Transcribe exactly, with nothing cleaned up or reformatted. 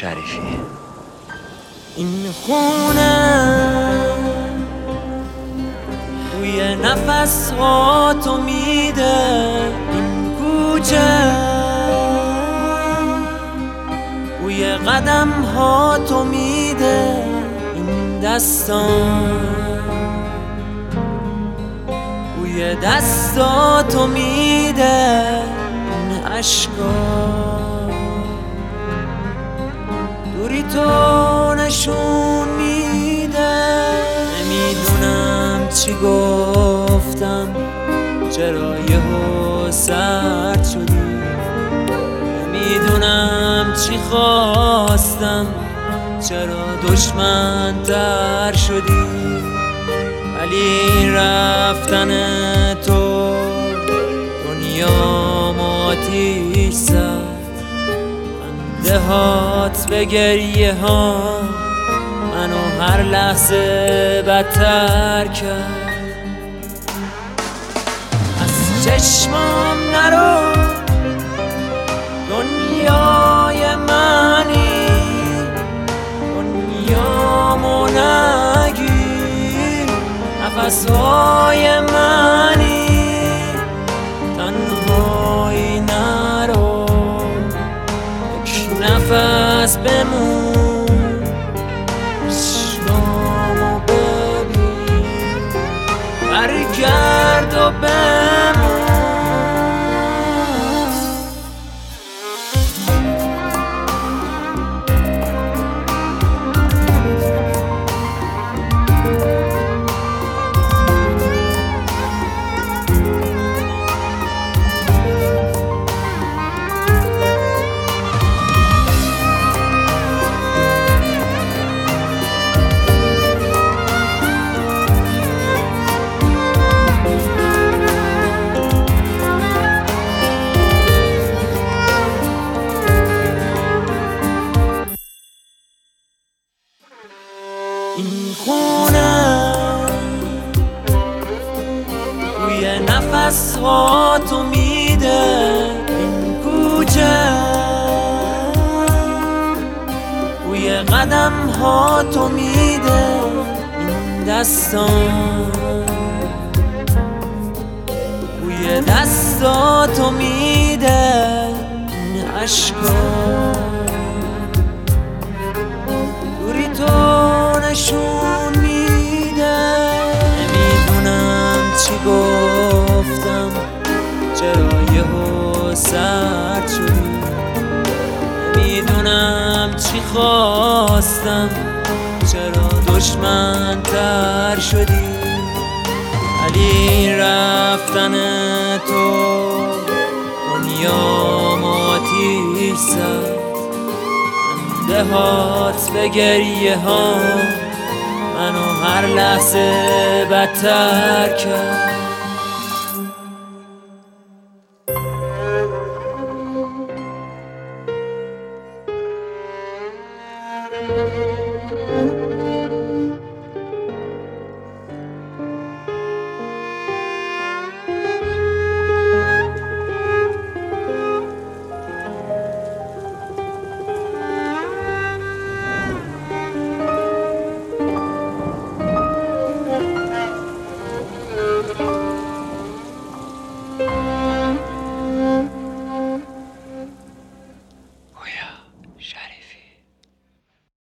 شریفی. این خونه بوی نفس ها تو میده، این کوچه بوی قدم ها تو میده، این دستان بوی دستاتو میده، این عشقا دوری تو نشون میده. نمیدونم چی گفتم، چرا یهو سرد شدی. نمیدونم چی خواستم، چرا دشمن تر شدی. ولی رفتن تو دنیا آتیش زد، خنده هات به گریه ها منو هر لحظه بدتر کرد. از چشمام نرو، دنیای منی، دنیامو نگیر، نفسهای منی، تنهایی نرو، یک نفس بمون، عشقامو ببین، برگرد و بمون. این خونه بوی نفس ها تو میده، این کوچه بوی قدم ها تو میده، این دستان بوی دستاتو میده، این عشقا دوری تو نشون میده. نمیدونم چی گفتم، چرا یهو سرد شدی. نمیدونم چی خواستم، چرا دشمن تر شدی. ولی رفتن تو دنیا آتیش زد، خنده هات به گریه ها منو هر لحظه بدتر کرد.